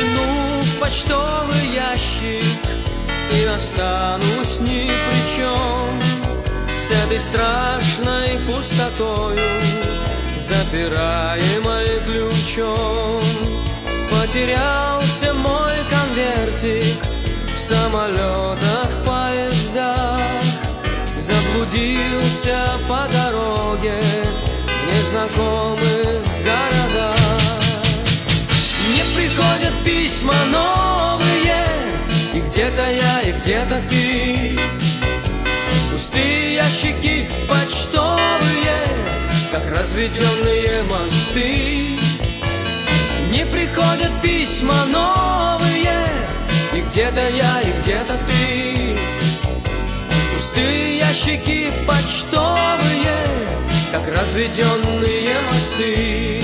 Загляну в почтовый ящик и останусь ни при чем. С этой страшной пустотою, запираемой ключом. Потерялся мой конвертик в самолетах, поездах. Заблудился по дороге в незнакомых городах. Мне приходят письма новые, и где-то я, и где-то ты. Пустые ящики почтовые, как разведенные мосты. Не приходят письма новые, и где-то я, и где-то ты. Пустые ящики почтовые, как разведенные мосты.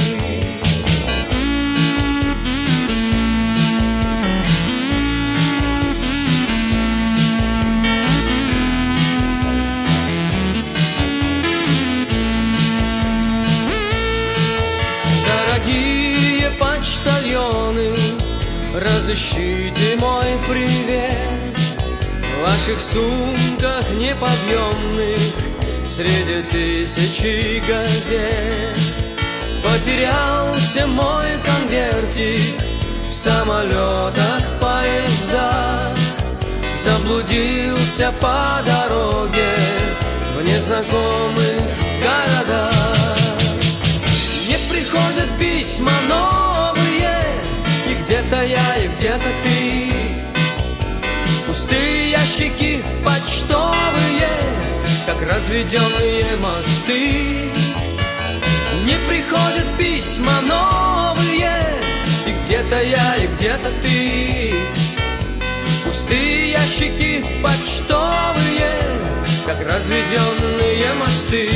Дорогие почтальоны, разыщите мой привет в ваших сумках неподъемных среди тысячи газет. Потерялся мой конвертик в самолетах, поездах. Заблудился по дороге в незнакомых городах. Мне приходят письма новые, и где-то я, и где-то ты. Пустые ящики почтовые, как разведенные мосты. Не приходят письма новые, и где-то я, и где-то ты. Пустые ящики почтовые, как разведенные мосты.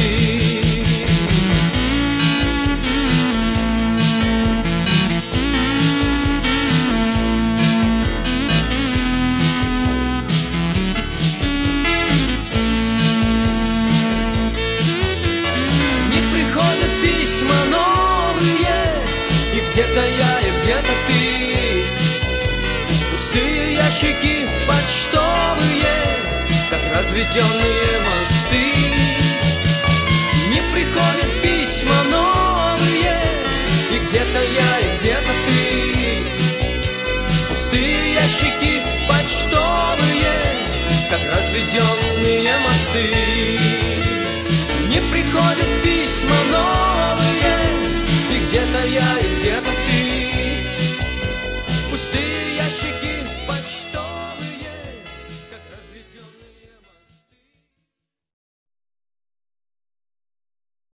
Где-то я, и где-то ты. Пустые ящики почтовые, как разведенные мосты. Не приходят письма новые, и где-то я, и где-то ты. Пустые ящики почтовые, как разведенные мосты.